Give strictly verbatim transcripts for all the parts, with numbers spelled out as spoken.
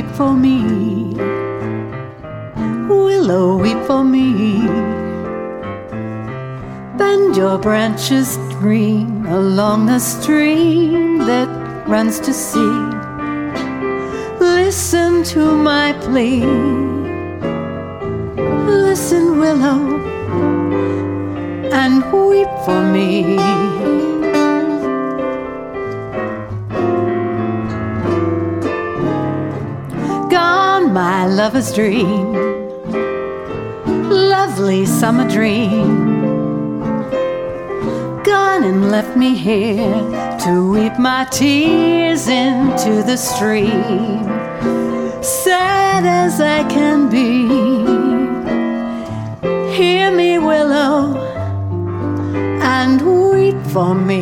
for me. Willow, weep for me. Bend your branches, dream along the stream that runs to sea. Listen to my plea. Listen, willow, and weep for me. Gone, my lover's dream, lovely summer dream. Gone and left me here to weep my tears into the stream. Sad as I can be, hear me, willow, and weep for me.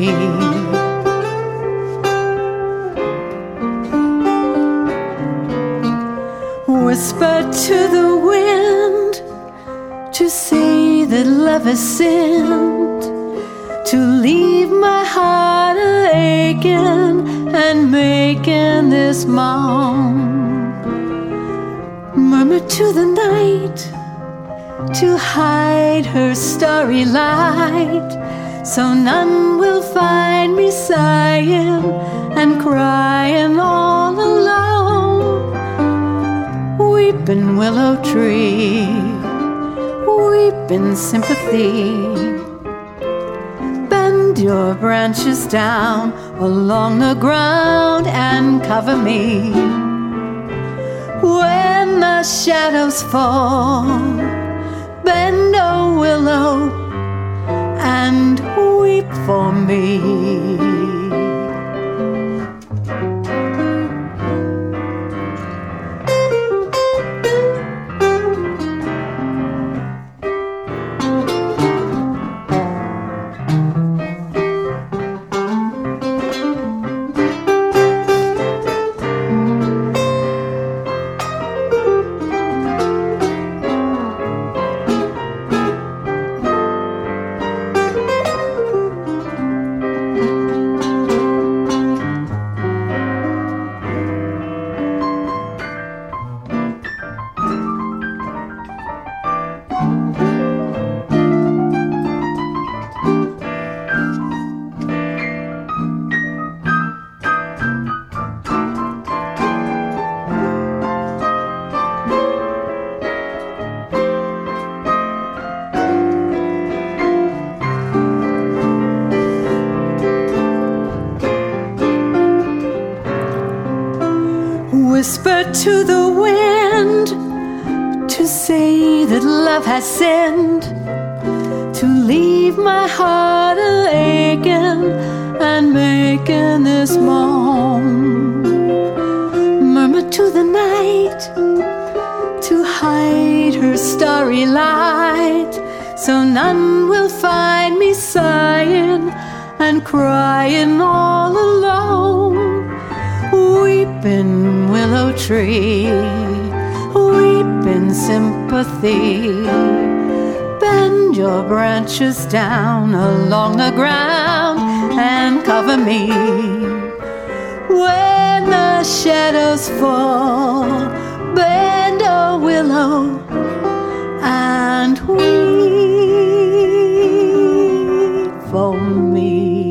Whisper to the wind to say that love has sinned, to leave my heart aching and making this moan. Murmur to the night to hide her starry light, so none will find me sighing and crying all alone. Weeping willow tree, weep in sympathy. Bend your branches down along the ground and cover me. When the shadows fall, bend, oh willow, and weep for me. Whisper to the wind to say that love has sinned, to leave my heart aching and making this moan. Murmur to the night to hide her starry light, so none will find me sighing and crying all alone. Weeping willow tree, weep in sympathy. Bend your branches down along the ground and cover me. When the shadows fall, bend, oh willow, and weep for me.